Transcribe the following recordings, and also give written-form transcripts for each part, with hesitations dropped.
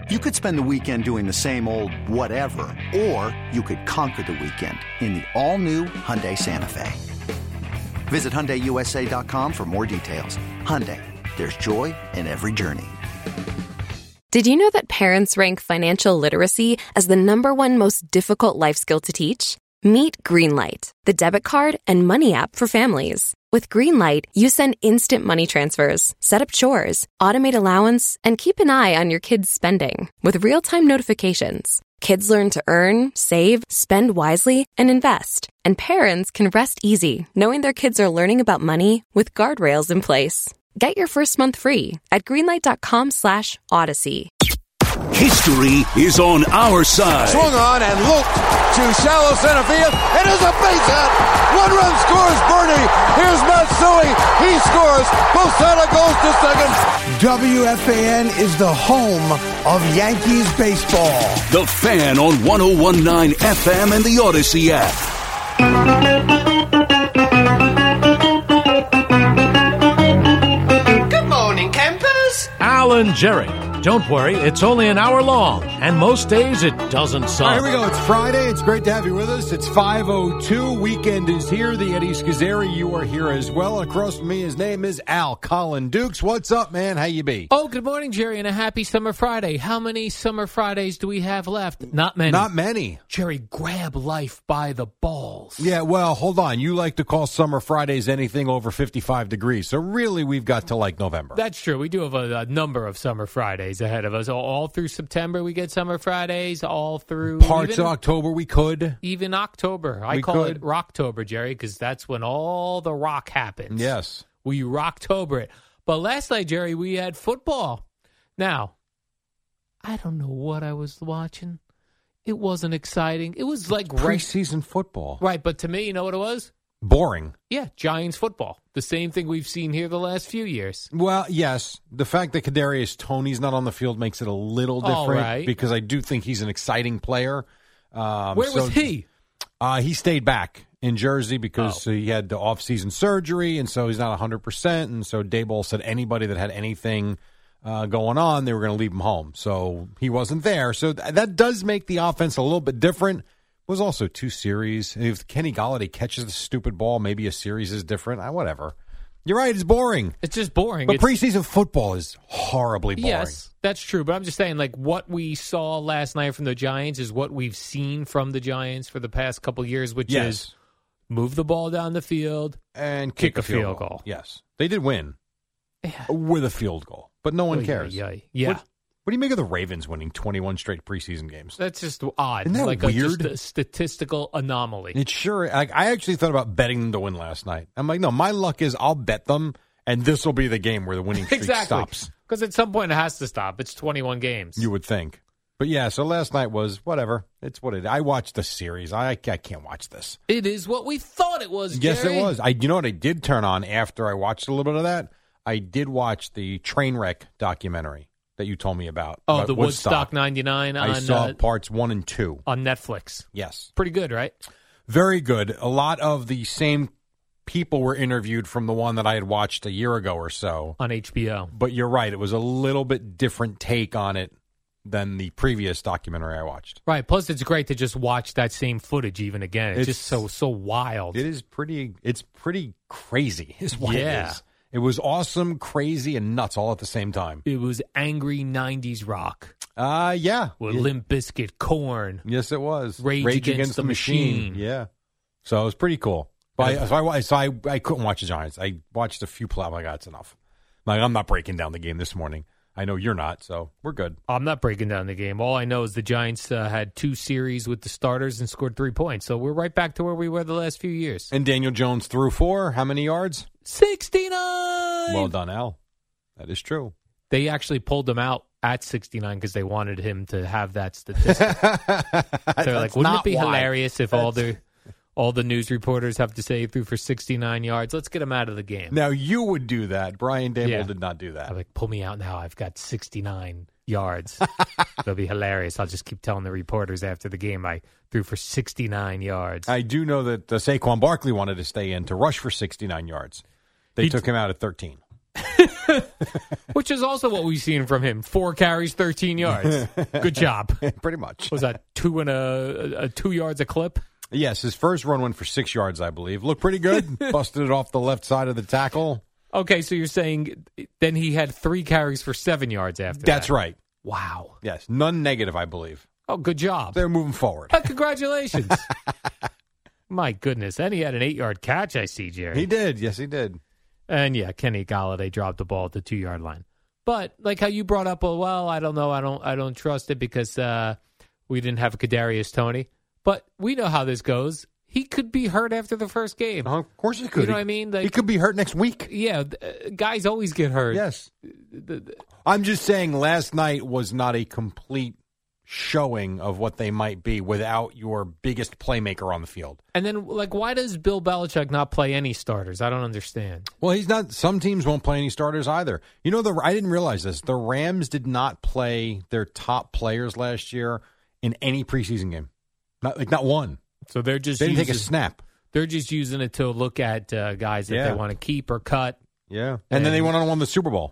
You could spend the weekend doing the same old whatever, or you could conquer the weekend in the all-new Hyundai Santa Fe. Visit HyundaiUSA.com for more details. Hyundai, there's joy in every journey. Did you know that parents rank financial literacy as the #1 most difficult life skill to teach? Meet Greenlight, the debit card and money app for families. With Greenlight, you send instant money transfers, set up chores, automate allowance, and keep an eye on your kids' spending with real-time notifications. Kids learn to earn, save, spend wisely, and invest. And parents can rest easy knowing their kids are learning about money with guardrails in place. Get your first month free at greenlight.com/Odyssey. History is on our side. Swung on and looped to shallow center field. It is a base hit. 1 run scores Bernie. Here's Matsui. He scores. Posada goes to second. WFAN is the home of Yankees baseball. The Fan on 101.9 FM and the Odyssey app. Good morning, campers. Alan Jerry. Don't worry, it's only an hour long, and most days it doesn't suck. All right, here we go. It's Friday. It's great to have you with us. It's 5:02. Weekend is here. The Eddie Schizzeri, you are here as well. Across from me, his name is Al Colin Dukes. What's up, man? How you be? Oh, good morning, Jerry, and a happy Summer Friday. How many Summer Fridays do we have left? Not many. Not many. Jerry, grab life by the balls. Yeah, well, hold on. You like to call Summer Fridays anything over 55 degrees. So really, we've got to like November. That's true. We do have a number of Summer Fridays ahead of us. All through September, we get Summer Fridays. All through parts of October, we could. Even October. I call it Rocktober, Jerry, because that's when all the rock happens. Yes. We Rocktober it. But last night, Jerry, we had football. Now, I don't know what I was watching. It wasn't exciting. It was like preseason football. Right, but to me, you know what it was? Boring. Yeah, Giants football. The same thing we've seen here the last few years. Well, yes. The fact that Kadarius Toney's not on the field makes it a little different because I do think he's an exciting player. Where was he? He stayed back in Jersey because he had the off-season surgery, and so he's not 100%. And so Daboll said anybody that had anything going on, they were going to leave him home. So he wasn't there. So that does make the offense a little bit different. Was also 2 series. If Kenny Golladay catches the stupid ball, maybe a series is different. Whatever. You're right. It's boring. It's just boring. But preseason football is horribly boring. Yes, that's true. But I'm just saying, like, what we saw last night from the Giants is what we've seen from the Giants for the past couple of years, which is move the ball down the field and kick a field goal. Yes. They did win with a field goal, but no one cares. Yeah. What do you make of the Ravens winning 21 straight preseason games? That's just odd. Isn't that like weird? Just a statistical anomaly. It's sure. I actually thought about betting them to win last night. I'm like, no, my luck is I'll bet them, and this will be the game where the winning streak stops. Because at some point it has to stop. It's 21 games. You would think. But yeah, so last night was whatever. It's what it is. I watched the series. I can't watch this. It is what we thought it was, Yes, Jerry. it was. You know what I did turn on after I watched a little bit of that? I did watch the Trainwreck documentary that you told me about. Oh, the Woodstock 99 on... I saw parts 1 and 2. On Netflix. Yes. Pretty good, right? Very good. A lot of the same people were interviewed from the one that I had watched a year ago or so. On HBO. But you're right. It was a little bit different take on it than the previous documentary I watched. Right. Plus, it's great to just watch that same footage even again. It's just so wild. It is pretty... It's pretty crazy is what it is. It was awesome, crazy, and nuts all at the same time. It was angry 90s rock. Yeah. With Limp Bizkit, Korn. Yes, it was. Rage Against the Machine. Yeah. So it was pretty cool. But I couldn't watch the Giants. I watched a few plays. I'm like, that's enough. Like, I'm not breaking down the game this morning. I know you're not, so we're good. I'm not breaking down the game. All I know is the Giants had 2 series with the starters and scored 3 points. So we're right back to where we were the last few years. And Daniel Jones threw 4. How many yards? 69! Well done, Al. That is true. They actually pulled him out at 69 because they wanted him to have that statistic. They're like, wouldn't it be hilarious if all the news reporters have to say he threw for 69 yards? Let's get him out of the game. Now, you would do that. Brian Daboll did not do that. I'm like, pull me out now. I've got 69 yards. It'll be hilarious. I'll just keep telling the reporters after the game I threw for 69 yards. I do know that Saquon Barkley wanted to stay in to rush for 69 yards. They took him out at 13. Which is also what we've seen from him. 4 carries, 13 yards. Good job. Pretty much. Was that 2 yards a clip? Yes, his first run went for 6 yards, I believe. Looked pretty good. Busted it off the left side of the tackle. Okay, so you're saying then he had 3 carries for 7 yards after that. That's right. Wow. Yes, none negative, I believe. Oh, good job. They're moving forward. Congratulations. My goodness. And he had an 8-yard catch, I see, Jerry. He did. Yes, he did. And, yeah, Kenny Golladay dropped the ball at the 2-yard line. But, like how you brought up, well, I don't know. I don't trust it because we didn't have Kadarius Toney. But we know how this goes. He could be hurt after the first game. Of course he could. You know what I mean? Like, he could be hurt next week. Yeah, guys always get hurt. Yes. I'm just saying last night was not a complete showing of what they might be without your biggest playmaker on the field. And then, like, why does Bill Belichick not play any starters? I don't understand. Well, he's not. Some teams won't play any starters either. You know, I didn't realize this. The Rams did not play their top players last year in any preseason game. Not one. So they didn't take a snap. They're just using it to look at guys that they want to keep or cut. Yeah, and then they went on and won the Super Bowl.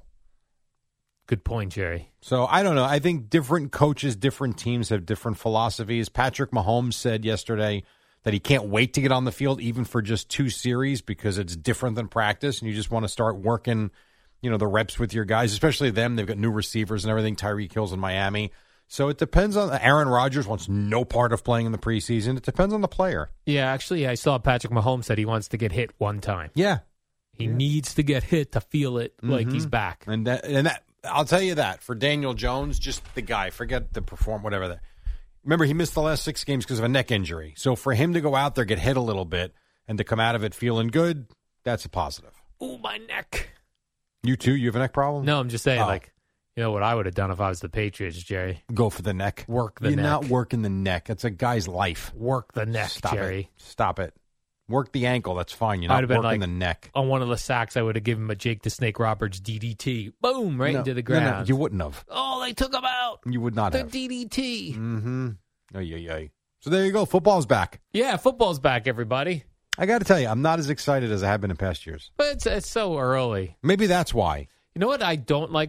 Good point, Jerry. So I don't know. I think different coaches, different teams have different philosophies. Patrick Mahomes said yesterday that he can't wait to get on the field, even for just 2 series, because it's different than practice, and you just want to start working, the reps with your guys, especially them. They've got new receivers and everything. Tyreek Hill's in Miami. So it depends on. Aaron Rodgers wants no part of playing in the preseason. It depends on the player. Yeah, actually, I saw Patrick Mahomes said he wants to get hit one time. Yeah, he needs to get hit to feel it like he's back. And that I'll tell you that for Daniel Jones, just the guy. Forget the whatever. Remember, he missed the last 6 games because of a neck injury. So for him to go out there, get hit a little bit, and to come out of it feeling good, that's a positive. Ooh, my neck. You too? You have a neck problem? No, I'm just saying, you know what I would have done if I was the Patriots, Jerry? Go for the neck. Work the neck. You're not working the neck. It's a guy's life. Work the neck, Jerry. Stop it. Work the ankle. That's fine. You're not working the neck. On one of the sacks, I would have given him a Jake the Snake Roberts DDT. Boom, into the ground. No, you wouldn't have. Oh, they took him out. You would not have. The DDT. Mm-hmm. Oh, yeah. So there you go. Football's back. Yeah, football's back, everybody. I got to tell you, I'm not as excited as I have been in past years. But it's so early. Maybe that's why. You know what I don't like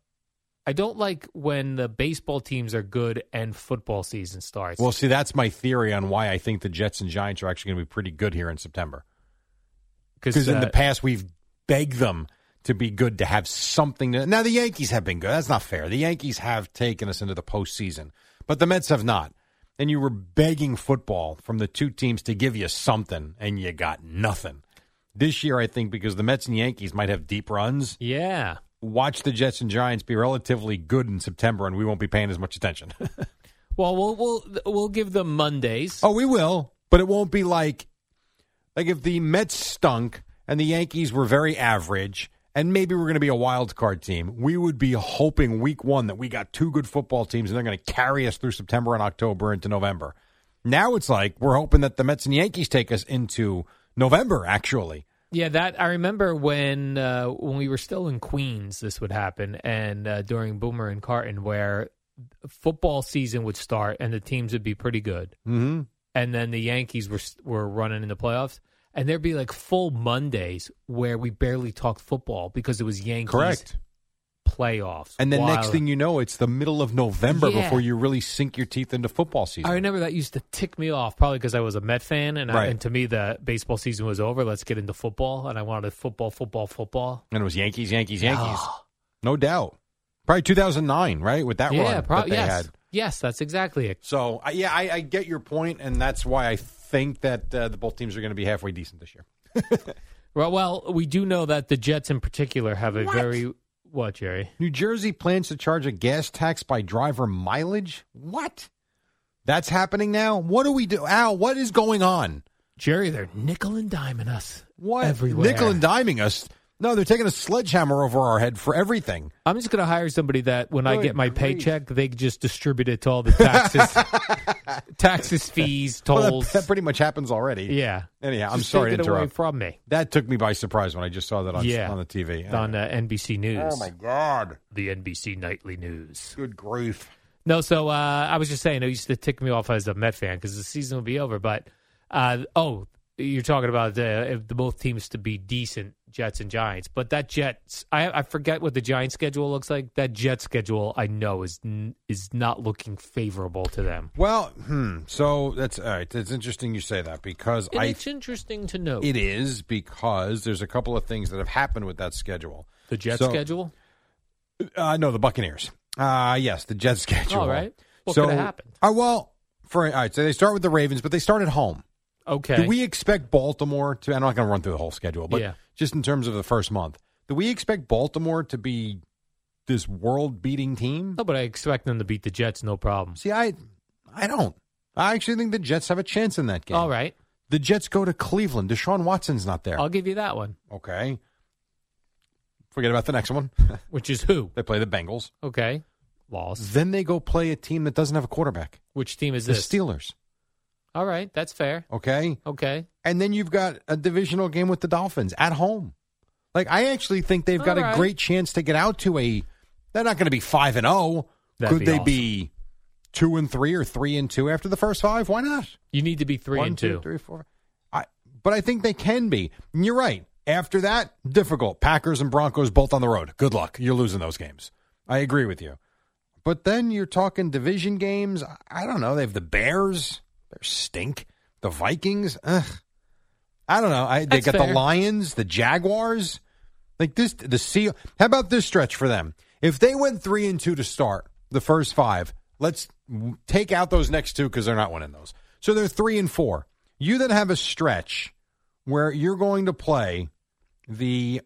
when the baseball teams are good and football season starts. Well, see, that's my theory on why I think the Jets and Giants are actually going to be pretty good here in September. Because in the past, we've begged them to be good, to have something. Now, the Yankees have been good. That's not fair. The Yankees have taken us into the postseason, but the Mets have not. And you were begging football from the 2 teams to give you something, and you got nothing. This year, I think, because the Mets and Yankees might have deep runs. Yeah. Watch the Jets and Giants be relatively good in September, and we won't be paying as much attention. Well, we'll give them Mondays. Oh, we will, but it won't be like if the Mets stunk and the Yankees were very average, and maybe we're going to be a wild card team. We would be hoping week 1 that we got 2 good football teams, and they're going to carry us through September and October into November. Now it's like we're hoping that the Mets and Yankees take us into November, actually. Yeah, that I remember when we were still in Queens, this would happen, and during Boomer and Carton, where football season would start and the teams would be pretty good, and then the Yankees were running in the playoffs, and there'd be like full Mondays where we barely talked football because it was Yankees playoffs. And then next thing you know, it's the middle of November before you really sink your teeth into football season. I remember that used to tick me off, probably because I was a Met fan, and to me the baseball season was over. Let's get into football, and I wanted football. And it was Yankees. No doubt. Probably 2009, right, with that run that they had. Yes, that's exactly it. So, I get your point, and that's why I think that the both teams are going to be halfway decent this year. Well, we do know that the Jets in particular have a very... What, Jerry? New Jersey plans to charge a gas tax by driver mileage? What? That's happening now? What do we do? Al, what is going on? Jerry, they're nickel and diming us. What? Everywhere. Nickel and diming us? No, they're taking a sledgehammer over our head for everything. I'm just going to hire somebody that when I get my paycheck, they just distribute it to all the taxes, fees, tolls. Well, that pretty much happens already. Yeah. Anyhow, I'm sorry to interrupt. Take it away from me. That took me by surprise when I just saw that on the TV. It's on NBC News. Oh, my God. The NBC Nightly News. Good grief. No, so I was just saying, it used to tick me off as a Met fan because the season will be over. But, you're talking about if the both teams to be decent Jets and Giants. But that Jets, I forget what the Giants schedule looks like. That Jets schedule, I know, is not looking favorable to them. Well, so that's all right. It's interesting you say that because it's interesting to know. It is because there's a couple of things that have happened with that schedule. The Jets schedule? No, the Buccaneers. Yes, the Jets schedule. All right. What could have happened? All right, so they start with the Ravens, but they start at home. Okay. Do we expect Baltimore to, I'm not going to run through the whole schedule, but just in terms of the first month, do we expect Baltimore to be this world-beating team? No, but I expect them to beat the Jets, no problem. See, I don't. I actually think the Jets have a chance in that game. All right. The Jets go to Cleveland. Deshaun Watson's not there. I'll give you that one. Okay. Forget about the next one. Which is who? They play the Bengals. Okay. Loss. Then they go play a team that doesn't have a quarterback. Which team is the this? Steelers. All right. That's fair. Okay. And then you've got a divisional game with the Dolphins at home. Like, I actually think they've got a great chance to get out to they're not going to be 5-0. Could they be 2-3 or 3-2 after the first 5? Why not? You need to be 3-2. 1, 2, 3, 4. But I think they can be. And you're right. After that, difficult. Packers and Broncos both on the road. Good luck. You're losing those games. I agree with you. But then you're talking division games. I don't know. They have the Bears. They stink. The Vikings. Ugh. I don't know. They got the Lions, the Jaguars. Like this, how about this stretch for them? If they went 3-2 to start the first 5, let's take out those next 2 because they're not winning those. So they're 3-4. You then have a stretch where you're going to play the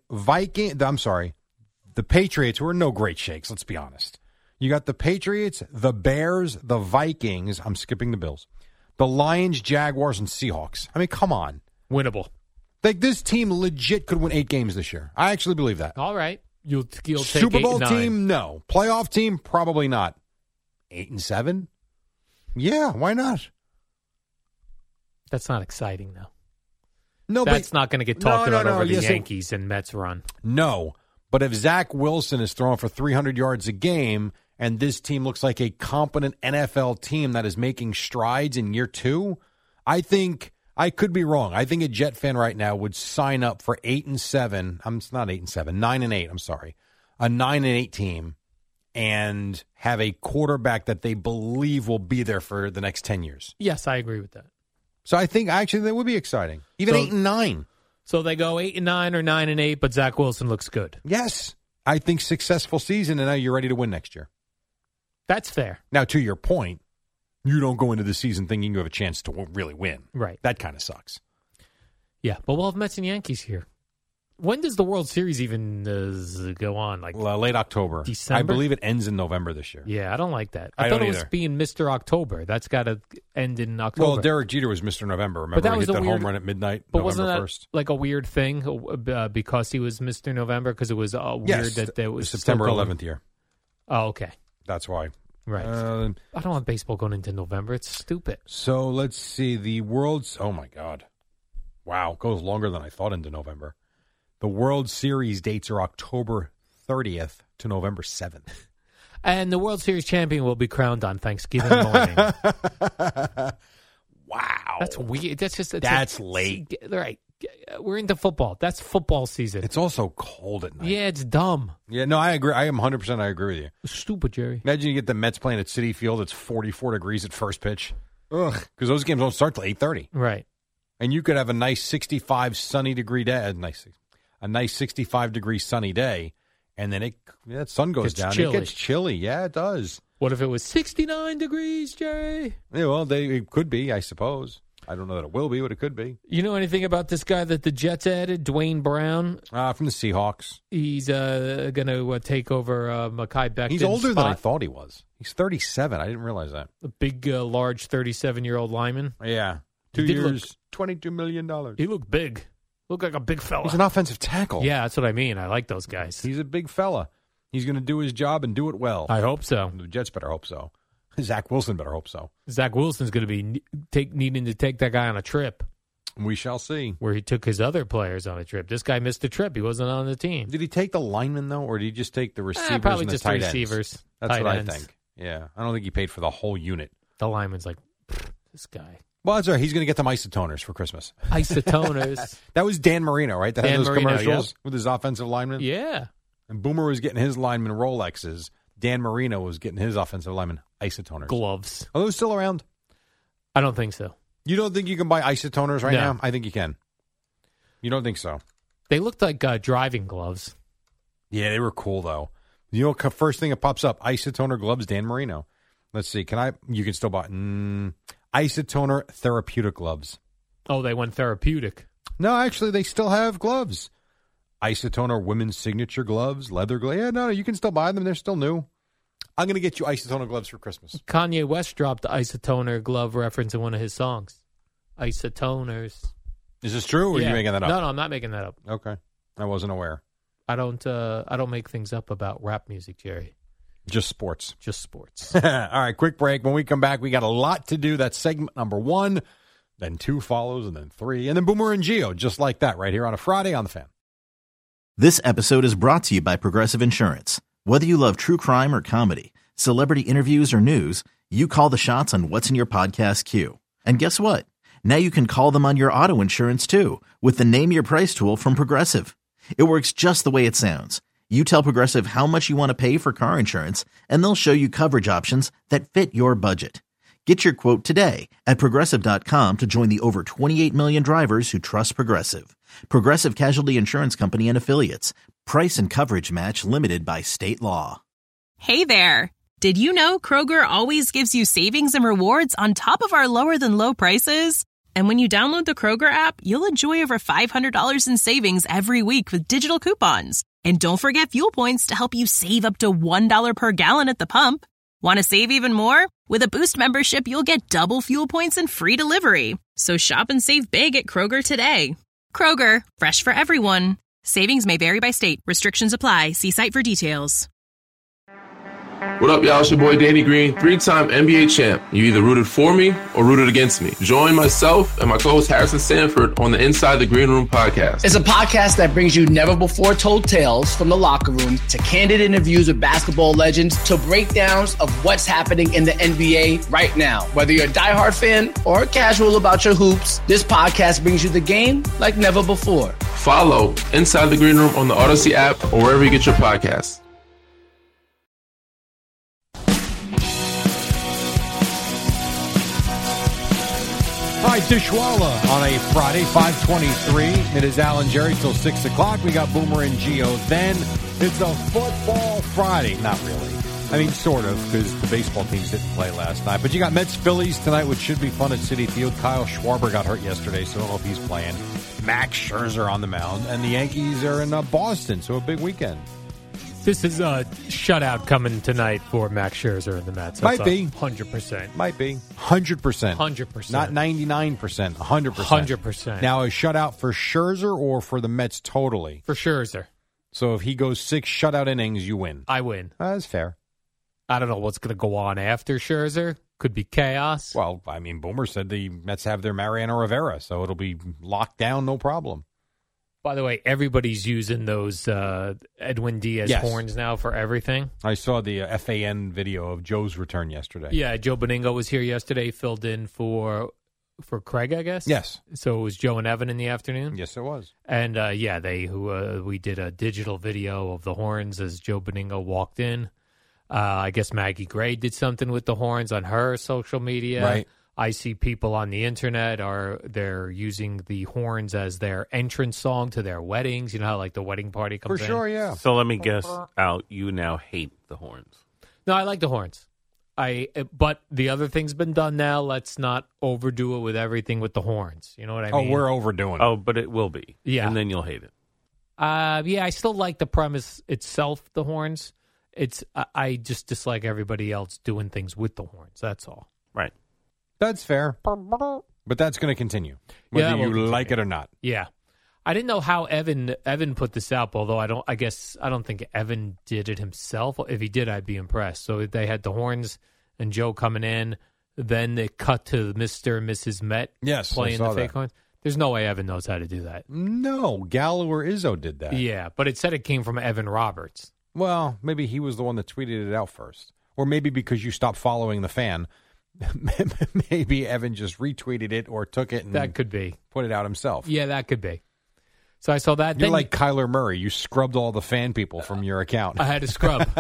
Patriots, who are no great shakes, let's be honest. You got the Patriots, the Bears, the Vikings. I'm skipping the Bills. The Lions, Jaguars, and Seahawks. I mean, come on. Winnable. Like, this team legit could win 8 games this year. I actually believe that. All right. You'll take Super Bowl 8-9. team, no. Playoff team, probably not. 8-7? Yeah, why not? That's not exciting, though. No, that's not going to get talked about over the yes, Yankees and Mets run. No, but if Zach Wilson is throwing for 300 yards a game and this team looks like a competent NFL team that is making strides in year 2, I think I could be wrong. I think a Jet fan right now would sign up for 8-7. It's not 8-7, 9-8. I'm sorry, a 9-8 team, and have a quarterback that they believe will be there for the next 10 years. Yes, I agree with that. So I think actually that would be exciting. Even 8-9. So they go 8-9 or 9-8, but Zach Wilson looks good. Yes. I think successful season, and now you're ready to win next year. That's fair. Now, to your point, you don't go into the season thinking you have a chance to really win. Right. That kind of sucks. Yeah, but we'll have Mets and Yankees here. When does the World Series even go on? Like late October. December? I believe it ends in November this year. Yeah, I don't like that. I thought don't it was either. being Mr. October. That's got to end in October. Well, Derek Jeter was Mr. November. Remember, but that he was hit a that weird, home run at midnight, but November wasn't that 1st. like a weird thing because he was Mr. November? Because it was weird that there was September 11th year. Oh, okay. That's why. Right. I don't want baseball going into November. It's stupid. So let's see. The World's... Oh, my God. Wow. It goes longer than I thought into November. The World Series dates are October 30th to November 7th. And the World Series champion will be crowned on Thanksgiving morning. Wow. That's weird. That's late. Right. We're into football. That's football season. It's also cold at night. Yeah, it's dumb. Yeah, no, I agree. I am 100% I agree with you. It's stupid, Jerry. Imagine you get the Mets playing at Citi Field. It's 44 degrees at first pitch. Ugh. Because those games don't start till 8:30. Right. And you could have a nice 65 sunny degree day. A nice 65-degree sunny day, and then that sun goes down. Chilly. It gets chilly. Yeah, it does. What if it was 69 degrees, Jerry? Yeah, well, it could be, I suppose. I don't know that it will be, but it could be. You know anything about this guy that the Jets added, Dwayne Brown? From the Seahawks. He's going to take over Mekhi Becton's He's older spot. than I thought he was. He's 37. I didn't realize that. A big, large 37-year-old lineman. Yeah. 2 years, $22 million. He looked big. Looked like a big fella. He's an offensive tackle. Yeah, that's what I mean. I like those guys. He's a big fella. He's going to do his job and do it well. I hope so. The Jets better hope so. Zach Wilson better hope so. Zach Wilson's going to be needing to take that guy on a trip. We shall see. Where he took his other players on a trip. This guy missed a trip. He wasn't on the team. Did he take the linemen, though, or did he just take the receivers probably and the just tight the ends? receivers. That's tight what ends. I think. Yeah. I don't think he paid for the whole unit. The lineman's like, this guy. Well, that's all right. He's going to get them isotoners for Christmas. Isotoners. That was Dan Marino, right? That Dan had those Marino, commercials with his offensive lineman? Yeah. And Boomer was getting his lineman Rolexes. Dan Marino was getting his offensive lineman isotoners. Gloves. Are those still around? I don't think so. You don't think you can buy isotoners right No. now? I think you can. You don't think so? They looked like driving gloves. Yeah, they were cool, though. You know, first thing that pops up, isotoner gloves, Dan Marino. Let's see. You can still buy isotoner therapeutic gloves. Oh, they went therapeutic. No, actually, they still have gloves. Isotoner women's signature gloves, leather gloves. Yeah, no, you can still buy them. They're still new. I'm going to get you isotoner gloves for Christmas. Kanye West dropped the isotoner glove reference in one of his songs. Isotoners. Is this true, or are you making that up? No, I'm not making that up. Okay. I wasn't aware. I don't make things up about rap music, Jerry. Just sports. Just sports. All right, quick break. When we come back, we got a lot to do. That's segment number 1, then 2 follows, and then 3, and then Boomer and Gio, just like that, right here on a Friday on The Fan. This episode is brought to you by Progressive Insurance. Whether you love true crime or comedy, celebrity interviews or news, you call the shots on what's in your podcast queue. And guess what? Now you can call them on your auto insurance, too, with the Name Your Price tool from Progressive. It works just the way it sounds. You tell Progressive how much you want to pay for car insurance, and they'll show you coverage options that fit your budget. Get your quote today at Progressive.com to join the over 28 million drivers who trust Progressive. Progressive Casualty Insurance Company and Affiliates. Price and coverage match limited by state law. Hey there. Did you know Kroger always gives you savings and rewards on top of our lower than low prices? And when you download the Kroger app, you'll enjoy over $500 in savings every week with digital coupons. And don't forget fuel points to help you save up to $1 per gallon at the pump. Want to save even more? With a Boost membership, you'll get double fuel points and free delivery. So shop and save big at Kroger today. Kroger, fresh for everyone. Savings may vary by state. Restrictions apply. See site for details. What up, y'all? It's your boy Danny Green, 3-time NBA champ. You either rooted for me or rooted against me. Join myself and my co-host Harrison Sanford on the Inside the Green Room podcast. It's a podcast that brings you never-before-told tales from the locker room to candid interviews with basketball legends to breakdowns of what's happening in the NBA right now. Whether you're a diehard fan or casual about your hoops, this podcast brings you the game like never before. Follow Inside the Green Room on the Odyssey app or wherever you get your podcasts. All right, Dishwalla on a Friday, 5:23. It is Alan Jerry till 6 o'clock. We got Boomer and Gio. Then it's a football Friday. Not really. I mean, sort of, because the baseball teams didn't play last night. But you got Mets-Phillies tonight, which should be fun at Citi Field. Kyle Schwarber got hurt yesterday, so I don't know if he's playing. Max Scherzer on the mound. And the Yankees are in Boston, so a big weekend. This is a shutout coming tonight for Max Scherzer and the Mets. That's Might be. 100%. Might be. 100%. 100%. Not 99%. 100%. 100%. Now, a shutout for Scherzer or for the Mets totally? For Scherzer. So if he goes 6 shutout innings, you win. I win. That's fair. I don't know what's going to go on after Scherzer. Could be chaos. Well, I mean, Boomer said the Mets have their Mariano Rivera, so it'll be locked down, no problem. By the way, everybody's using those Edwin Diaz horns now for everything. I saw the FAN video of Joe's return yesterday. Yeah, Joe Beningo was here yesterday, filled in for Craig, I guess. Yes. So it was Joe and Evan in the afternoon. Yes, it was. And we did a digital video of the horns as Joe Beningo walked in. I guess Maggie Gray did something with the horns on her social media. Right. I see people on the internet they're using the horns as their entrance song to their weddings. You know how like the wedding party comes in? For sure, yeah. So let me guess out. You now hate the horns. No, I like the horns. But the other thing's been done now. Let's not overdo it with everything with the horns. You know what I mean? Oh, we're overdoing it. Oh, but it will be. Yeah. And then you'll hate it. Yeah, I still like the premise itself, the horns. I just dislike everybody else doing things with the horns. That's all. Right. That's fair. But that's going to continue, whether you like it or not. Yeah. I didn't know how Evan put this out, although I don't think Evan did it himself. If he did, I'd be impressed. So they had the horns and Joe coming in. Then they cut to Mr. and Mrs. Met playing the fake horns. There's no way Evan knows how to do that. No. Gallo or Izzo did that. Yeah, but it said it came from Evan Roberts. Well, maybe he was the one that tweeted it out first. Or maybe because you stopped following the Fan, Maybe Evan just retweeted it or took it and That could be. put it out himself. Yeah, that could be. So I saw that. You're Then like Kyler Murray. You scrubbed all the fan people from your account. I had to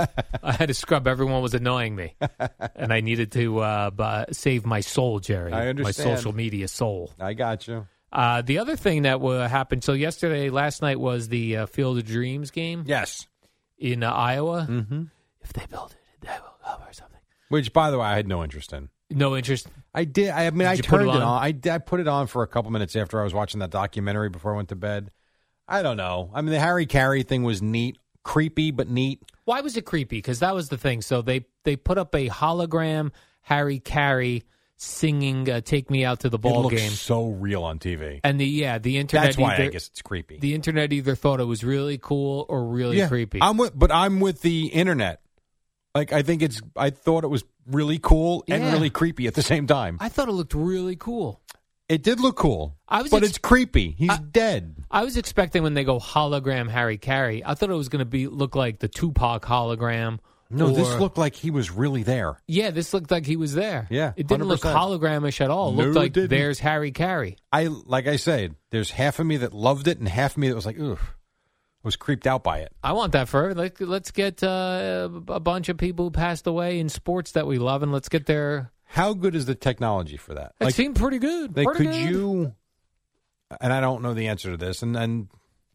scrub. Everyone was annoying me, and I needed to save my soul, Jerry. I understand. My social media soul. I got you. The other thing that happened. So last night was the Field of Dreams game. Yes, in Iowa. Mm-hmm. If they build it, they will cover something. Which, by the way, I had no interest in. No interest. I did. I turned it on. I put it on for a couple minutes after I was watching that documentary before I went to bed. I don't know. I mean, the Harry Carey thing was neat, creepy, but neat. Why was it creepy? Because that was the thing. So they put up a hologram Harry Carey singing "Take Me Out to the Ball Game." It looks so real on TV. And the internet. That's why I guess it's creepy. The internet either thought it was really cool or really creepy. I'm with the internet. Like I thought it was really cool and really creepy at the same time. I thought it looked really cool. It did look cool, but it's creepy. He's dead. I was expecting when they go hologram Harry Carey, I thought it was going to look like the Tupac hologram. No, this looked like he was really there. Yeah, this looked like he was there. Yeah, it didn't 100%. look hologramish at all. It looked like there's Harry Carey. Like I said, there's half of me that loved it and half of me that was like, ugh, was creeped out by it. I want that for let's get a bunch of people who passed away in sports that we love, and let's get their. How good is the technology for that? It seemed pretty good. You, and I don't know the answer to this, and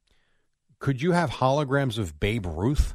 could you have holograms of Babe Ruth?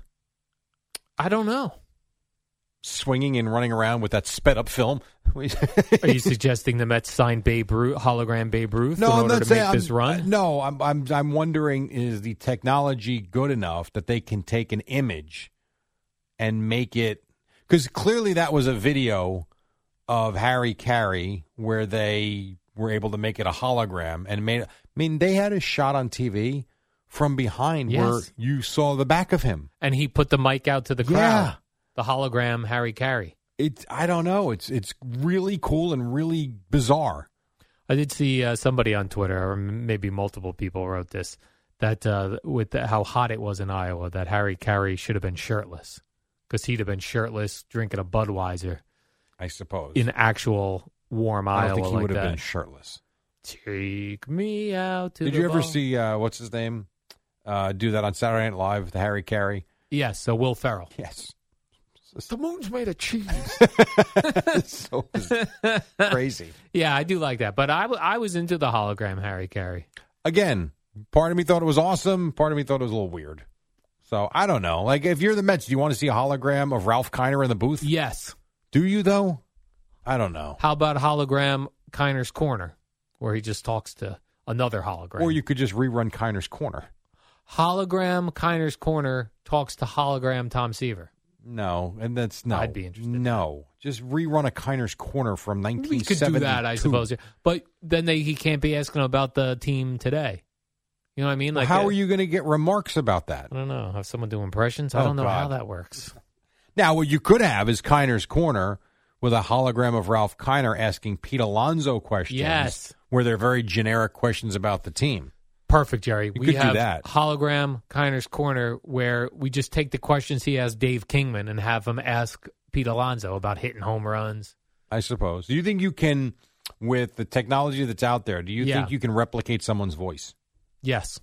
I don't know. Swinging and running around with that sped up film. Are you suggesting the Mets sign Babe Ruth, hologram Babe Ruth, no, in I'm order not to saying, make this run? No, I'm wondering, is the technology good enough that they can take an image and make it? Because clearly that was a video of Harry Carey where they were able to make it a hologram and made. I mean, they had a shot on TV from behind where you saw the back of him, and he put the mic out to the crowd. Yeah. The hologram Harry Carey. I don't know. It's really cool and really bizarre. I did see somebody on Twitter, or maybe multiple people wrote this, that with how hot it was in Iowa, that Harry Carey should have been shirtless because he'd have been shirtless drinking a Budweiser. I suppose in actual warm Iowa. I don't think he like would have that. been shirtless. Take me out to. Did the you ever ball. see what's his name do that on Saturday Night Live? The Harry Carey. Yes. So Will Ferrell. Yes. The moon's made of cheese. So crazy. Yeah, I do like that. But I was into the hologram Harry Carey. Again, part of me thought it was awesome. Part of me thought it was a little weird. So I don't know. Like, if you're the Mets, do you want to see a hologram of Ralph Kiner in the booth? Yes. Do you, though? I don't know. How about hologram Kiner's Corner, where he just talks to another hologram? Or you could just rerun Kiner's Corner. Hologram Kiner's Corner talks to hologram Tom Seaver. No, and that's no. I'd be interested. No, just rerun a Kiner's Corner from 1972. We could do that, I suppose. But then he can't be asking about the team today. You know what I mean? Like, how are you going to get remarks about that? I don't know. Have someone do impressions? I don't know how that works. Now, what you could have is Kiner's Corner with a hologram of Ralph Kiner asking Pete Alonso questions. Yes. Where they're very generic questions about the team. Perfect, Jerry. We could have do that. Hologram Kiner's Corner, where we just take the questions he has Dave Kingman and have him ask Pete Alonso about hitting home runs. I suppose. Do you think you can, with the technology that's out there, do you think you can replicate someone's voice? Yes.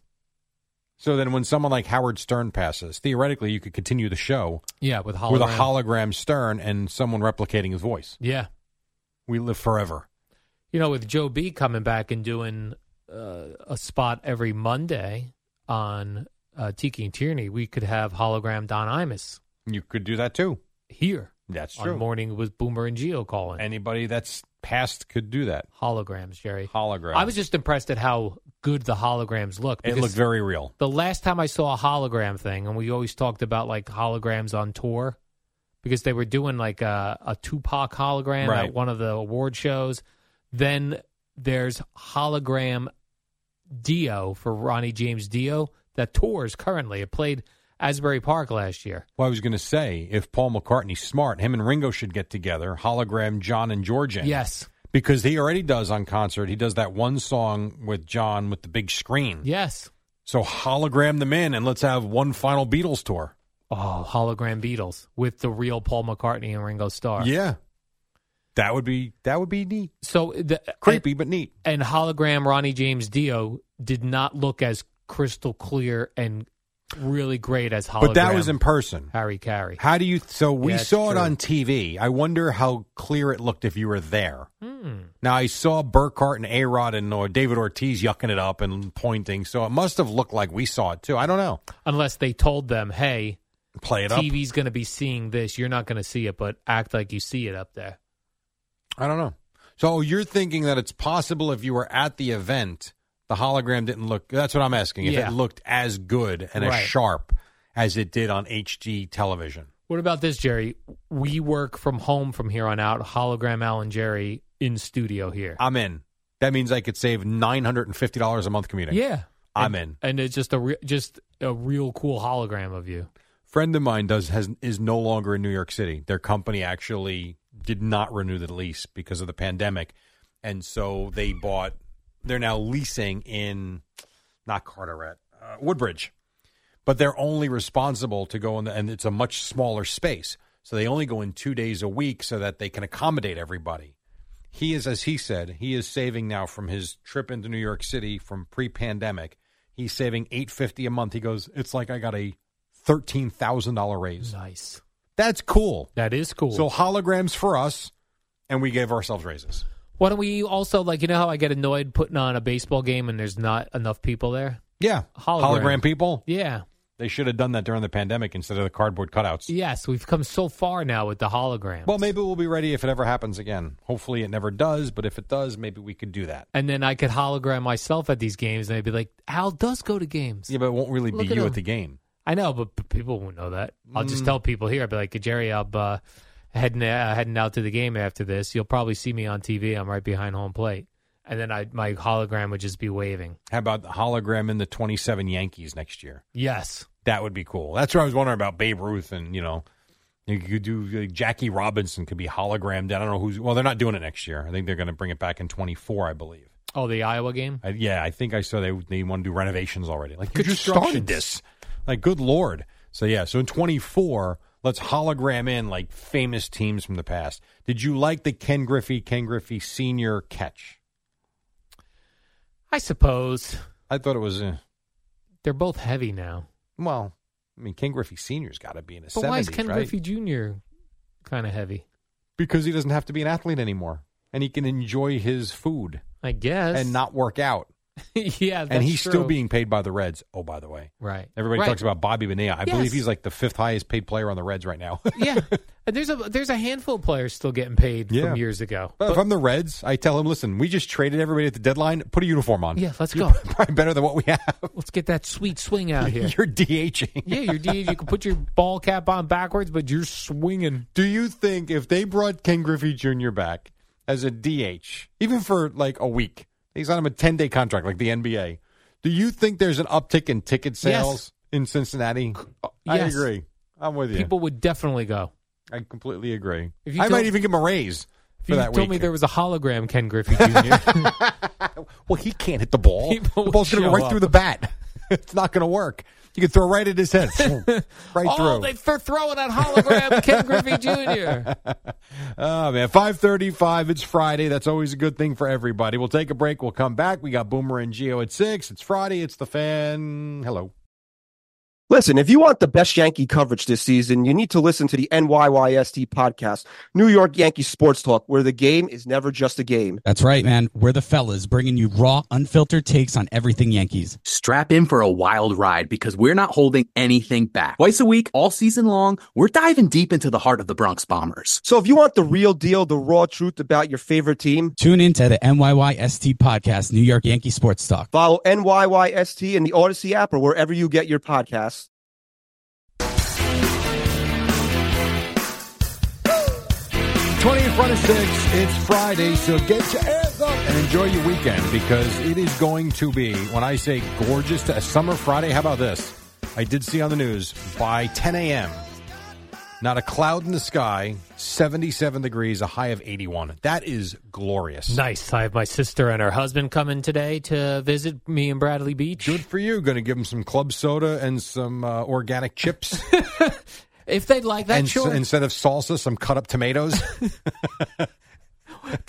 So then when someone like Howard Stern passes, theoretically you could continue the show with a hologram Stern and someone replicating his voice. Yeah. We live forever. You know, with Joe B coming back and doing a spot every Monday on Tiki and Tierney, we could have hologram Don Imus. You could do that too. Here. That's true. On Morning with Boomer and Gio calling. Anybody that's passed could do that. Holograms, Jerry. Holograms. I was just impressed at how good the holograms look. It looked very real. The last time I saw a hologram thing, and we always talked about like holograms on tour, because they were doing like a Tupac hologram at one of the award shows. Then there's hologram Dio for Ronnie James Dio that tours currently. It played Asbury Park last year. Well, I was going to say, if Paul McCartney's smart, him and Ringo should get together, hologram John and George in. Yes. Because he already does on concert. He does that one song with John with the big screen. Yes. So hologram them in and let's have one final Beatles tour. Oh, hologram Beatles with the real Paul McCartney and Ringo Starr. Yeah. That would be neat. So creepy, but neat. And hologram Ronnie James Dio did not look as crystal clear and really great as hologram. But that was in person. Harry Carey. How do you? So we saw it true. on TV. I wonder how clear it looked if you were there. Now I saw Burkhart and A-Rod and David Ortiz yucking it up and pointing, so it must have looked like we saw it too. I don't know. Unless they told them, "Hey, play it up. TV's going to be seeing this. You're not going to see it, but act like you see it up there." I don't know. So you're thinking that it's possible if you were at the event, the hologram didn't look. That's what I'm asking. If it looked as good and as sharp as it did on HD television. What about this, Jerry? We work from home from here on out. Hologram Al and Jerry in studio here. I'm in. That means I could save $950 a month commuting. Yeah, I'm in. And it's just a real cool hologram of you. Friend of mine is no longer in New York City. Their company actually did not renew the lease because of the pandemic, and so they're now leasing in not Carteret, Woodbridge, but they're only responsible to go in and it's a much smaller space, so they only go in 2 days a week so that they can accommodate everybody. He is, as he said, he is saving now from his trip into New York City from pre-pandemic. He's saving $850 a month. He goes, it's like I got a $13,000 raise. Nice. That's cool. That is cool. So holograms for us, and we gave ourselves raises. Why don't we also, you know how I get annoyed putting on a baseball game and there's not enough people there? Yeah. Hologram people? Yeah. They should have done that during the pandemic instead of the cardboard cutouts. Yes, we've come so far now with the holograms. Well, maybe we'll be ready if it ever happens again. Hopefully it never does, but if it does, maybe we could do that. And then I could hologram myself at these games, and I'd be like, Al does go to games. Yeah, but it won't really be you at the game. I know, but people won't know that. I'll just tell people here. I'll be like, Jerry, I'm heading out to the game after this. You'll probably see me on TV. I'm right behind home plate. And then my hologram would just be waving. How about the hologram in the 27 Yankees next year? Yes. That would be cool. That's what I was wondering about Babe Ruth and, you could do Jackie Robinson could be hologrammed. I don't know who's – well, they're not doing it next year. I think they're going to bring it back in 24, I believe. Oh, the Iowa game? I think I saw they want to do renovations already. Like, you just started this. Like, good Lord. So in 24, let's hologram in, famous teams from the past. Did you like the Ken Griffey Sr. catch? I suppose. I thought it was... They're both heavy now. Well, I mean, Ken Griffey Sr.'s got to be in his 70s, But why is Ken right? Griffey Jr. kind of heavy? Because he doesn't have to be an athlete anymore. And he can enjoy his food. I guess. And not work out. Yeah, that's and he's true. Still being paid by the Reds. Oh, by the way. Right. Everybody talks about Bobby Bonilla. I Yes. believe he's like the 5th highest paid player on the Reds right now. Yeah. And there's a handful of players still getting paid from years ago. But if I'm the Reds, I tell him, listen, we just traded everybody at the deadline. Put a uniform on. Yeah, let's You're go. Probably better than what we have. Let's get that sweet swing out here. You're DHing. Yeah, you're DH. You can put your ball cap on backwards, but you're swinging. Do you think if they brought Ken Griffey Jr. back as a DH, even for a week, he's on him a 10-day contract like the NBA, do you think there's an uptick in ticket sales in Cincinnati? I agree. I'm with you. People would definitely go. I completely agree. If I might even give him a raise for that week. If you told me there was a hologram Ken Griffey Jr. Well, he can't hit the ball. The ball's going to go right through the bat. It's not going to work. You can throw right at his head. Right through. They're throwing that hologram Ken Griffey Jr. Oh, man. 5:35. It's Friday. That's always a good thing for everybody. We'll take a break. We'll come back. We got Boomer and Gio at 6. It's Friday. It's the Fan. Hello. Listen, if you want the best Yankee coverage this season, you need to listen to the NYYST podcast, New York Yankees Sports Talk, where the game is never just a game. That's right, man. We're the fellas, bringing you raw, unfiltered takes on everything Yankees. Strap in for a wild ride because we're not holding anything back. Twice a week, all season long, we're diving deep into the heart of the Bronx Bombers. So if you want the real deal, the raw truth about your favorite team, tune in to the NYYST podcast, New York Yankee Sports Talk. Follow NYYST in the Odyssey app or wherever you get your podcasts. 20 in front of 6. It's Friday, so get your ass up and enjoy your weekend because it is going to be, when I say gorgeous, a summer Friday. How about this? I did see on the news by 10 a.m., not a cloud in the sky, 77 degrees, a high of 81. That is glorious. Nice. I have my sister and her husband coming today to visit me in Bradley Beach. Good for you. Going to give them some club soda and some organic chips. If they'd like that, and sure. Instead of salsa, some cut-up tomatoes.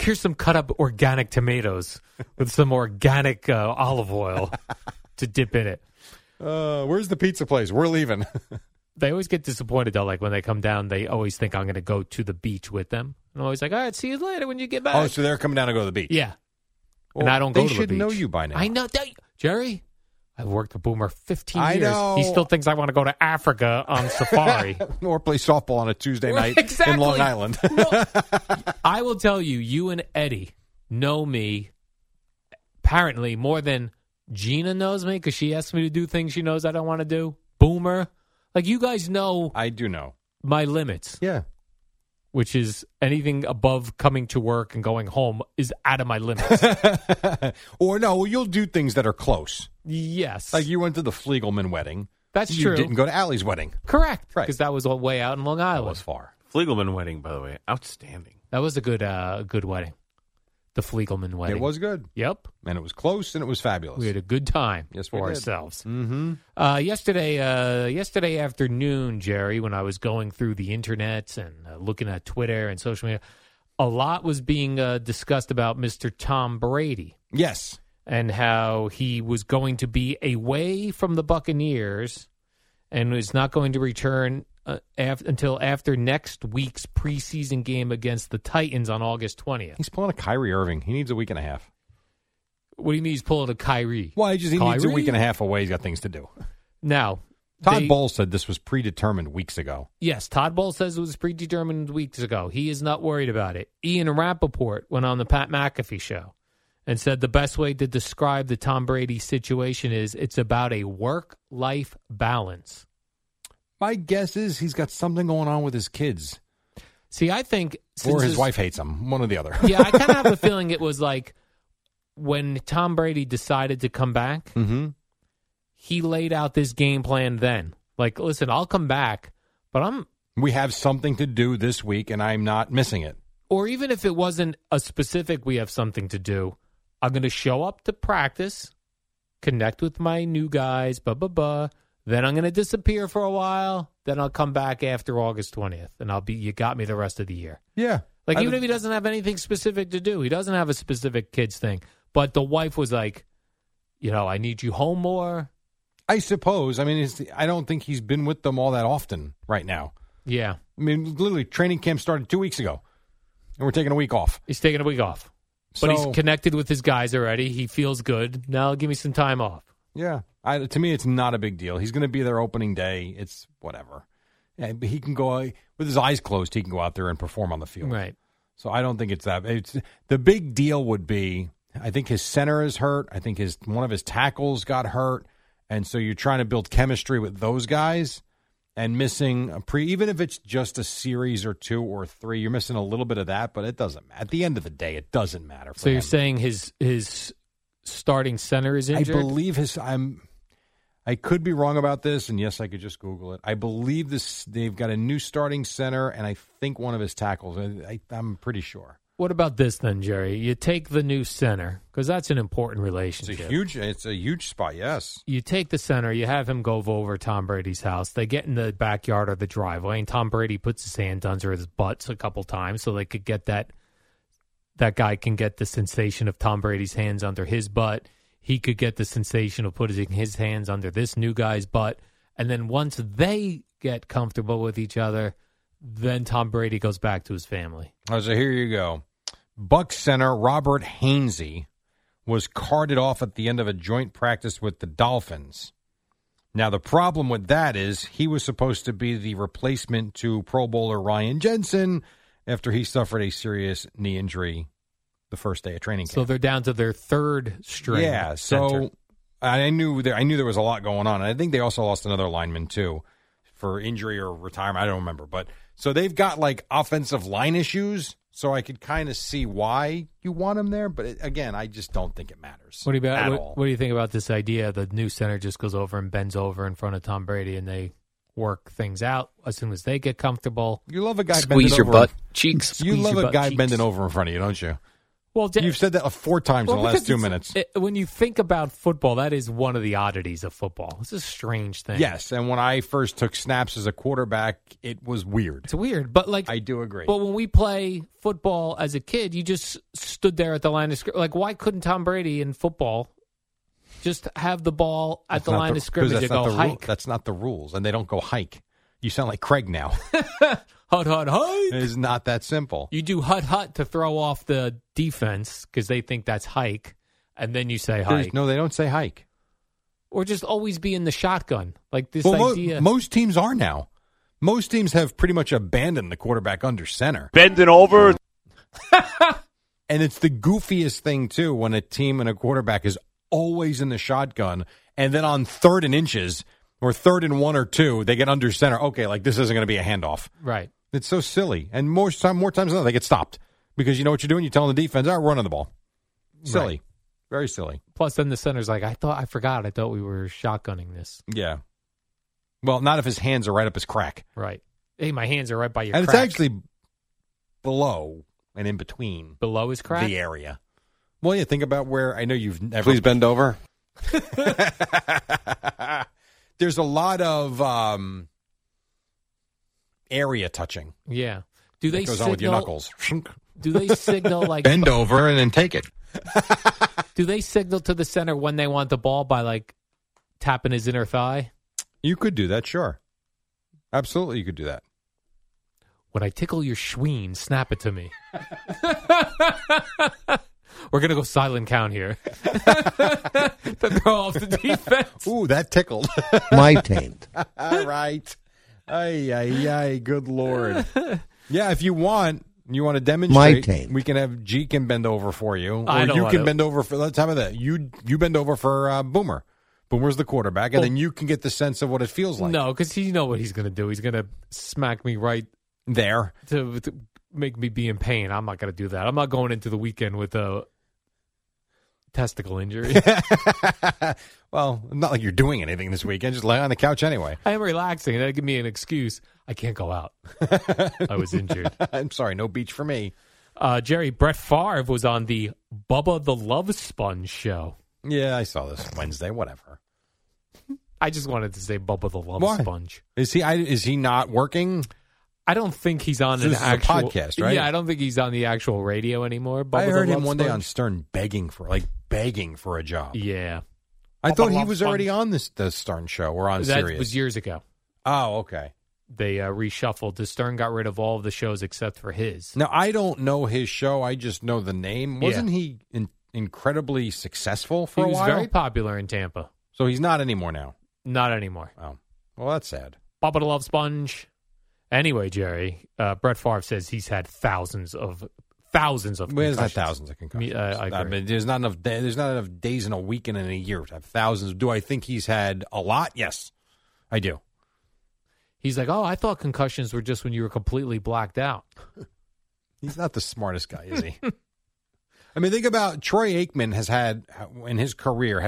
here's some cut up organic tomatoes with some organic olive oil to dip in it. Where's the pizza place? We're leaving. They always get disappointed, though. Like when they come down, they always think I'm going to go to the beach with them. I'm always like, all right, see you later when you get back. Oh, so they're coming down to go to the beach. Yeah. Well, and I don't go to the beach. They should know you by now. I know. Jerry, I've worked with Boomer 15 years. I know. He still thinks I want to go to Africa on safari. Or play softball on a Tuesday night exactly. in Long Island. No. I will tell you, you and Eddie know me apparently more than Gina knows me because she asks me to do things she knows I don't want to do. Boomer. Like, you guys know. I do know. My limits. Yeah. Which is anything above coming to work and going home is out of my limits. Or no, you'll do things that are close. Yes. Like you went to the Fliegelman wedding. That's you true. You didn't go to Allie's wedding. Correct. Right. Because that was way out in Long Island. That was far. Fliegelman wedding, by the way, outstanding. That was a good wedding. The Fliegelman wedding. It was good. Yep. And it was close and it was fabulous. We had a good time for ourselves. Mm-hmm. Yesterday afternoon, Jerry, when I was going through the internet and looking at Twitter and social media, a lot was being discussed about Mr. Tom Brady. Yes. And how he was going to be away from the Buccaneers and was not going to return until after next week's preseason game against the Titans on August 20th. He's pulling a Kyrie Irving. He needs a week and a half. What do you mean he's pulling a Kyrie? Well, he needs a week and a half away. He's got things to do. Now, Todd Bowles said this was predetermined weeks ago. Yes, Todd Bowles says it was predetermined weeks ago. He is not worried about it. Ian Rappaport went on the Pat McAfee show and said the best way to describe the Tom Brady situation is it's about a work-life balance. My guess is he's got something going on with his kids. See, I think... Or his wife hates him, one or the other. Yeah, I kind of have the feeling it was like when Tom Brady decided to come back, he laid out this game plan then. Like, listen, I'll come back, but we have something to do this week, and I'm not missing it. Or even if it wasn't a specific we have something to do, I'm going to show up to practice, connect with my new guys, then I'm going to disappear for a while. Then I'll come back after August 20th, and you got me the rest of the year. Yeah. Like, even if he doesn't have anything specific to do, he doesn't have a specific kids thing. But the wife was like, I need you home more. I suppose. I mean, I don't think he's been with them all that often right now. Yeah. I mean, literally, training camp started 2 weeks ago, and we're taking a week off. He's taking a week off. But he's connected with his guys already. He feels good. Now give me some time off. Yeah. To me, it's not a big deal. He's going to be there opening day. It's whatever. Yeah, he can go, with his eyes closed, he can go out there and perform on the field. Right. So I don't think it's that. The big deal would be, I think his center is hurt. I think one of his tackles got hurt. And so you're trying to build chemistry with those guys and missing even if it's just a series or 2 or 3, you're missing a little bit of that, but it doesn't matter. At the end of the day, it doesn't matter. So you're saying his starting center is injured? I believe I could be wrong about this, and yes, I could just Google it. I believe they've got a new starting center, and I think one of his tackles. I'm pretty sure. What about this then, Jerry? You take the new center, because that's an important relationship. It's a huge spot, yes. You take the center, you have him go over Tom Brady's house. They get in the backyard or the driveway, and Tom Brady puts his hand under his butts a couple times so they could get that guy can get the sensation of Tom Brady's hands under his butt. He could get the sensation of putting his hands under this new guy's butt. And then once they get comfortable with each other, then Tom Brady goes back to his family. So here you go. Bucs center Robert Hainsey was carted off at the end of a joint practice with the Dolphins. Now, the problem with that is he was supposed to be the replacement to Pro Bowler Ryan Jensen after he suffered a serious knee injury the first day of training camp. So they're down to their third string. Yeah, center. so I knew there was a lot going on. And I think they also lost another lineman, too, for injury or retirement. I don't remember. But so they've got, like, offensive line issues, so I could kind of see why you want him there. But, again, I just don't think it matters What do you think about this idea? The new center just goes over and bends over in front of Tom Brady, and they work things out as soon as they get comfortable. You love a guy squeeze bending your over. butt cheeks. You love a guy cheeks. bending over in front of you, don't you? Well, you've said that 4 times in the last 2 minutes. When you think about football, that is one of the oddities of football. It's a strange thing. Yes, and when I first took snaps as a quarterback, it was weird. It's weird, but I do agree. But when we play football as a kid, you just stood there at the line of scrimmage. Like, why couldn't Tom Brady in football just have the ball at the line of scrimmage and go hike? That's not the rules, and they don't go hike. You sound like Craig now. Hut, hut, hike. It is not that simple. You do hut, hut to throw off the defense because they think that's hike, and then you say hike. No, they don't say hike. Or just always be in the shotgun. Like this idea. Most teams are now. Most teams have pretty much abandoned the quarterback under center. Bending over. And it's the goofiest thing, too, when a team and a quarterback is always in the shotgun, and then on 3rd and inches or 3rd and 1 or 2, they get under center. Okay, like this isn't going to be a handoff. Right. It's so silly. And more times than not, they get stopped. Because you know what you're doing? You're telling the defense, run on the ball. Silly. Right. Very silly. Plus, then the center's like, I thought we were shotgunning this. Yeah. Well, not if his hands are right up his crack. Right. Hey, my hands are right by your crack. And it's actually below and in between. Below his crack? The area. Well, yeah, think about where, I know you've never. Please bend over. There's a lot of area touching. Yeah. Do they that goes signal, on with your knuckles. Do they signal like bend over and then take it? Do they signal to the center when they want the ball by like tapping his inner thigh? You could do that, sure. Absolutely, you could do that. When I tickle your schween, snap it to me. We're going to go silent count here. To throw off the defense. Ooh, that tickled. My taint. All right. Ay, good Lord. Yeah, if you want to demonstrate, we can have G can bend over for you. Or you can bend over for, let's have that. You bend over for Boomer. Boomer's the quarterback, and then you can get the sense of what it feels like. No, because you know what he's going to do. He's going to smack me right there to make me be in pain. I'm not going to do that. I'm not going into the weekend with a testicle injury. Well, not like you're doing anything this weekend. Just lay on the couch anyway. I am relaxing. That'd give me an excuse. I can't go out. I was injured. I'm sorry. No beach for me. Jerry, Brett Favre was on the Bubba the Love Sponge show. Yeah, I saw this Wednesday. Whatever. I just wanted to say Bubba the Love Sponge. Is he not working? I don't think he's on an actual podcast, right? Yeah, I don't think he's on the actual radio anymore. I heard him one day on Stern begging for a job. Yeah. I thought he was already on the Stern show or on Sirius. That was years ago. Oh, okay. They reshuffled. The Stern got rid of all of the shows except for his. Now, I don't know his show. I just know the name. Wasn't he incredibly successful for a while? He was very popular in Tampa. So he's not anymore now? Not anymore. Oh. Well, that's sad. Bubba the Love Sponge. Anyway, Jerry, Brett Favre says he's had thousands of concussions. Where's that thousands of concussions? I agree. mean, there's not enough days in a week and in a year to have thousands. Do I think he's had a lot? Yes, I do. He's like, I thought concussions were just when you were completely blacked out. He's not the smartest guy, is he? I mean, think about Troy Aikman has had, in his career,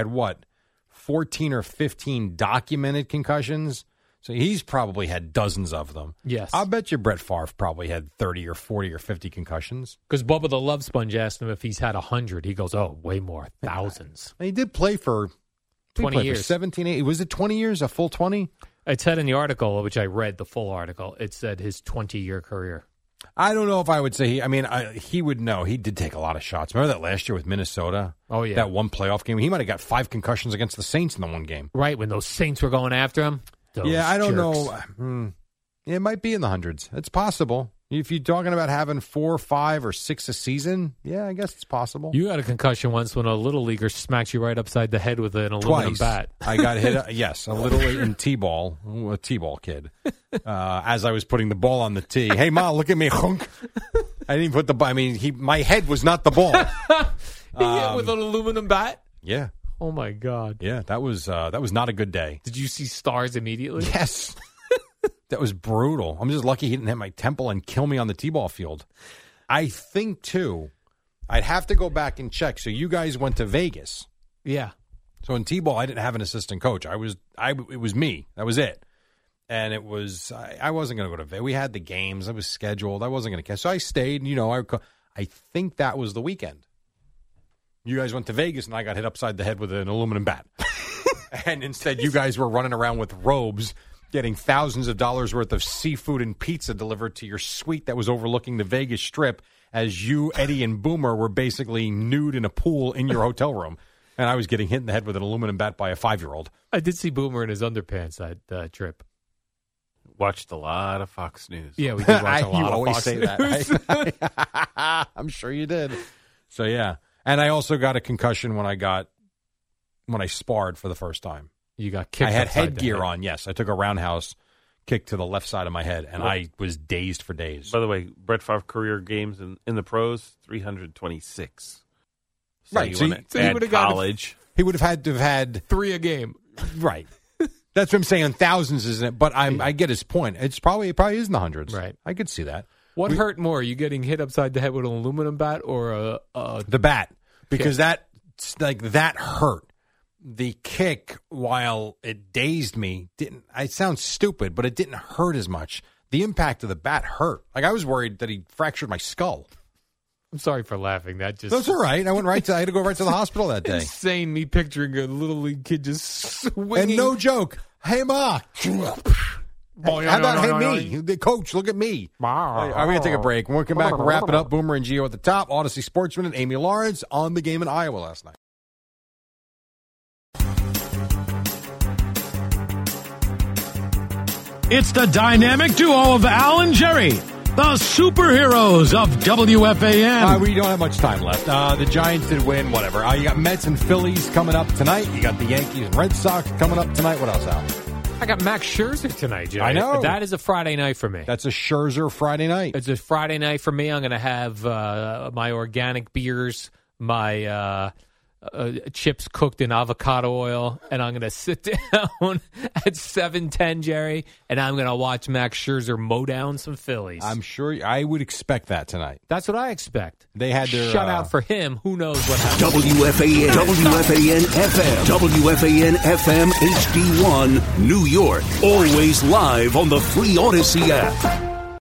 14 or 15 documented concussions. So he's probably had dozens of them. Yes. I'll bet you Brett Favre probably had 30 or 40 or 50 concussions. Because Bubba the Love Sponge asked him if he's had 100. He goes, way more, thousands. And he did play for 20 years. For 17, 18. Was it 20 years, a full 20? It said in the article, which I read, the full article, it said his 20-year career. I don't know if I would say he would know. He did take a lot of shots. Remember that last year with Minnesota? Oh, yeah. That one playoff game? He might have got 5 concussions against the Saints in the one game. Right, when those Saints were going after him. Yeah, I don't know. It might be in the hundreds. It's possible. If you're talking about having 4, 5, or 6 a season, yeah, I guess it's possible. You had a concussion once when a little leaguer smacked you right upside the head with an aluminum bat. I got hit, a little in T-ball, a T-ball kid, as I was putting the ball on the tee. Hey, Ma, look at me, hunk. I didn't put the ball. I mean, my head was not the ball. With an aluminum bat? Yeah. Oh, my God. Yeah, that was not a good day. Did you see stars immediately? Yes. That was brutal. I'm just lucky he didn't hit my temple and kill me on the T-ball field. I think, too, I'd have to go back and check. So you guys went to Vegas. Yeah. So in T-ball, I didn't have an assistant coach. It was me. That was it. And it was, I wasn't going to go to Vegas. We had the games. I was scheduled. I wasn't going to catch. So I stayed, I think that was the weekend. You guys went to Vegas, and I got hit upside the head with an aluminum bat. And instead, you guys were running around with robes, getting thousands of dollars worth of seafood and pizza delivered to your suite that was overlooking the Vegas Strip, as you, Eddie, and Boomer were basically nude in a pool in your hotel room. And I was getting hit in the head with an aluminum bat by a 5-year-old. I did see Boomer in his underpants that trip. Watched a lot of Fox News. Yeah, we did watch a lot you of always Fox say News. that. I'm sure you did. So, yeah. And I also got a concussion when I sparred for the first time. You got kicked. I had upside the headgear head. on, yes. I took a roundhouse kick to the left side of my head, and I was dazed for days. By the way, Brett Favre career games in the pros, 326. So Right. You So want he to add would've college. He would have had to have had 3 a game. Right. That's what I'm saying. Thousands, isn't it? But I get his point. It probably is in the hundreds. Right. I could see that. What hurt more? You getting hit upside the head with an aluminum bat or the bat? Because kick? that hurt. The kick, while it dazed me, didn't. It sounds stupid, but it didn't hurt as much. The impact of the bat hurt. Like I was worried that he fractured my skull. I'm sorry for laughing. That's all right. I had to go right to the hospital that day. Insane. Me picturing a little league kid just swinging. And no joke. Hey, Ma. How about hey me? The coach, look at me. All right, we're going to take a break. When we come back, we'll wrap it up. Boomer and Gio at the top. Odyssey Sportsman and Amy Lawrence on the game in Iowa last night. It's the dynamic duo of Al and Jerry, the superheroes of WFAN. We don't have much time left. The Giants did win, whatever. You got Mets and Phillies coming up tonight. You got the Yankees and Red Sox coming up tonight. What else, Al? I got Max Scherzer tonight, Jerry. I know. That is a Friday night for me. That's a Scherzer Friday night. It's a Friday night for me. I'm going to have my organic beers, my chips cooked in avocado oil, and I'm going to sit down at 7:10, Jerry, and I'm going to watch Max Scherzer mow down some Phillies. I'm sure I would expect that tonight. That's what I expect. They had their shutout for him. Who knows what happens? WFAN FM, WFAN FM HD1, New York. Always live on the free Odyssey app.